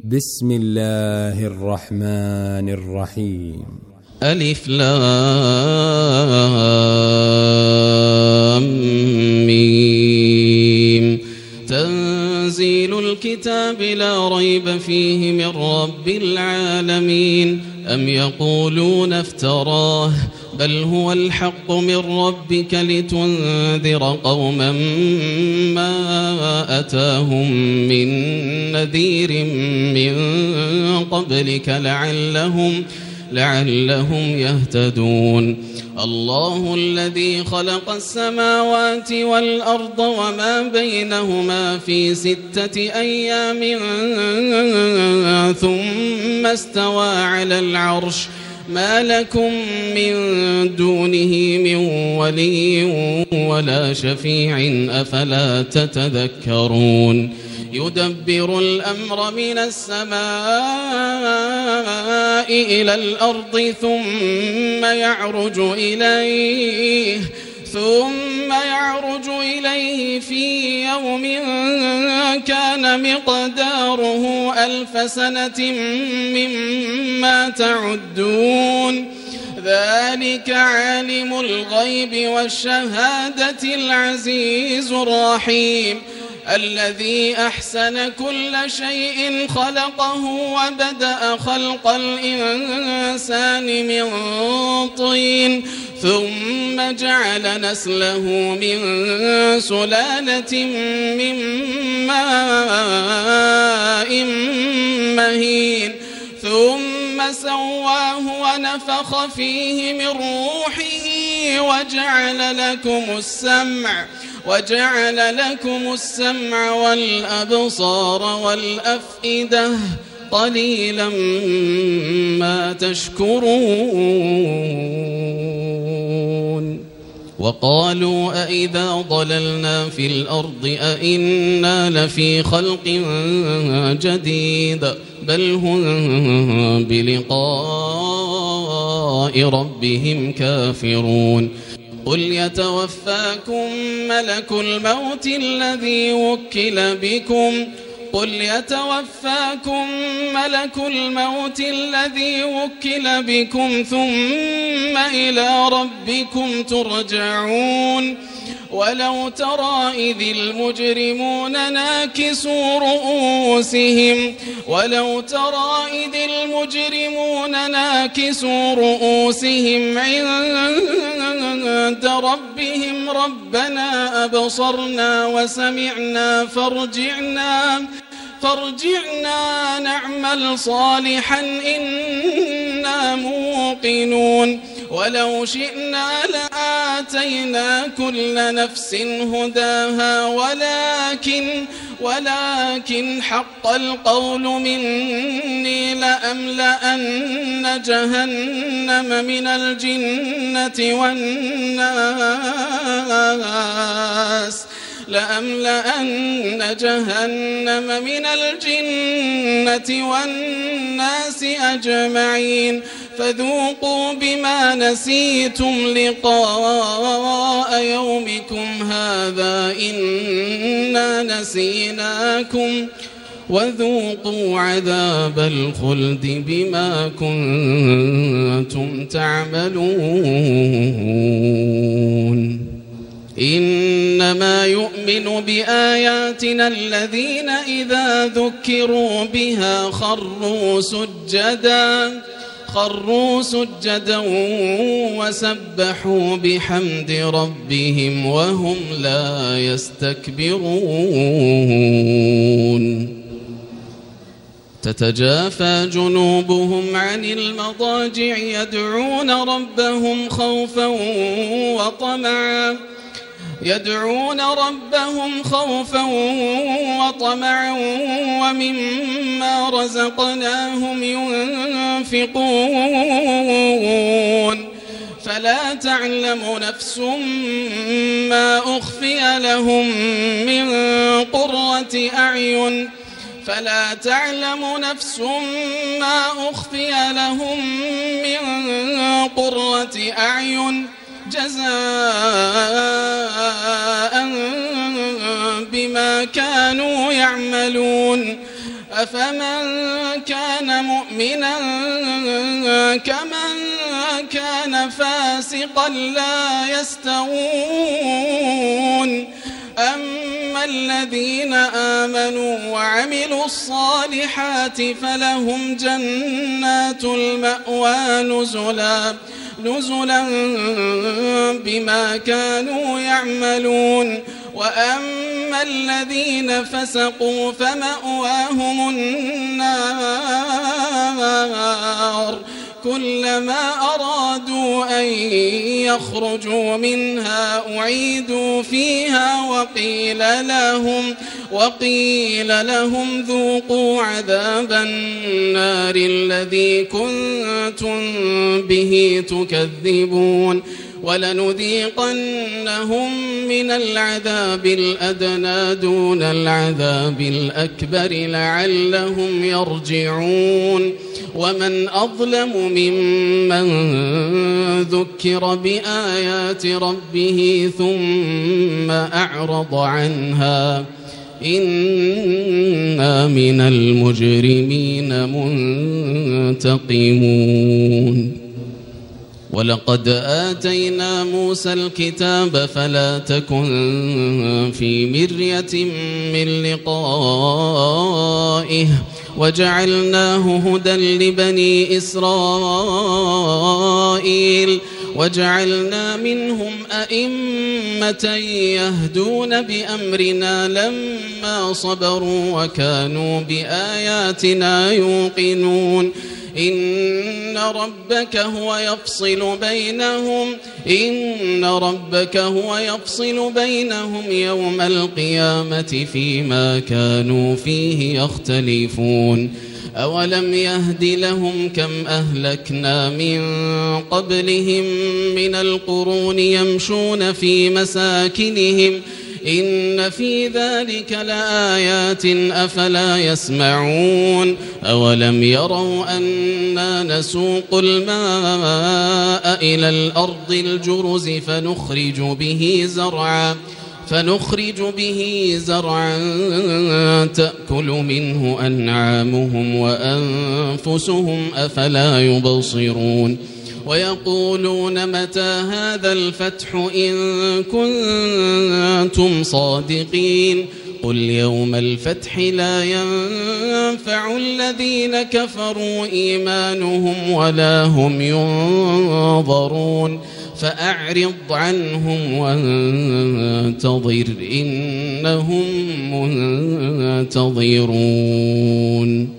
بسم الله الرحمن الرحيم. ألف لام ميم. تنزيل الكتاب لا ريب فيه من رب العالمين. أم يقولون افتراه بل هو الحق من ربك لتنذر قوما ما أتاهم من نذير من قبلك لعلهم يهتدون. الله الذي خلق السماوات والأرض وما بينهما في 6 أيام ثم استوى على العرش ما لكم من دونه من ولي ولا شفيع أفلا تتذكرون. يدبر الأمر من السماء إلى الأرض ثم يعرج إليه في يوم كان مقداره 1000 سنة مما تعدون. ذلك عالم الغيب والشهادة العزيز الرحيم الذي أحسن كل شيء خلقه وبدأ خلق الإنسان من طين ثم جعل نسله من سلالة من ماء مهين ثم سواه ونفخ فيه من روحه وجعل لكم السمع والأبصار والأفئدة قليلا ما تشكرون. وقالوا أئذا ضللنا في الأرض أئنا لفي خلق جديد بل هم بلقاء ربهم كافرون. قل يتوفاكم ملك الموت الذي وكل بكم ثم إلى ربكم ترجعون. ولو ترى إذ المجرمون ناكسوا رؤوسهم عند ربهم ربنا أبصرنا وسمعنا فارجعنا نعمل صالحا إنا موقنون. ولو شئنا لآتينا كل نفس هداها ولكن حق القول مني لأملأن جهنم من الجنة والناس أجمعين. فذوقوا بما نسيتم لقاء يومكم هذا إنا نسيناكم وذوقوا عذاب الخلد بما كنتم تعملون. إنما يؤمن بآياتنا الذين إذا ذكروا بها خروا سجدا وسبحوا بحمد ربهم وهم لا يستكبرون. تتجافى جنوبهم عن المضاجع يدعون ربهم خوفا وطمعا ومما رزقناهم ينفقون. فلا تعلم نفس ما أخفي لهم من قرة أعين جزاء بما كانوا يعملون. أفمن كان مؤمنا كمن كان فاسقا لا يستوون أما الذين آمنوا وعملوا الصالحات فلهم جنات المأوى نزلا بما كانوا يعملون وأما الذين فسقوا فمأواهم النار كلما أرادوا أن يخرجوا منها أعيدوا فيها وقيل لهم ذوقوا عذاب النار الذي كنتم به تكذبون ولنذيقنهم من العذاب الأدنى دون العذاب الأكبر لعلهم يرجعون ومن أظلم ممن ذكر بآيات ربه ثم أعرض عنها إنا من المجرمين منتقمون ولقد آتينا موسى الكتاب فلا تكن في مرية من لقائه وجعلناه هدى لبني إسرائيل وجعلنا منهم أئمة يهدون بأمرنا لما صبروا وكانوا بآياتنا يوقنون إن ربك هو يفصل بينهم يوم القيامة فيما كانوا فيه يختلفون أولم يهد لهم كم أهلكنا من قبلهم من القرون يمشون في مساكنهم إن في ذلك لآيات أفلا يسمعون أولم يروا أنا نسوق الماء إلى الأرض الجرز فنخرج به زرعا تأكل منه أنعامهم وأنفسهم أفلا يبصرون ويقولون متى هذا الفتح إن كنتم صادقين قل يوم الفتح لا ينفع الذين كفروا إيمانهم ولا هم ينظرون فأعرض عنهم وانتظر إنهم منتظرون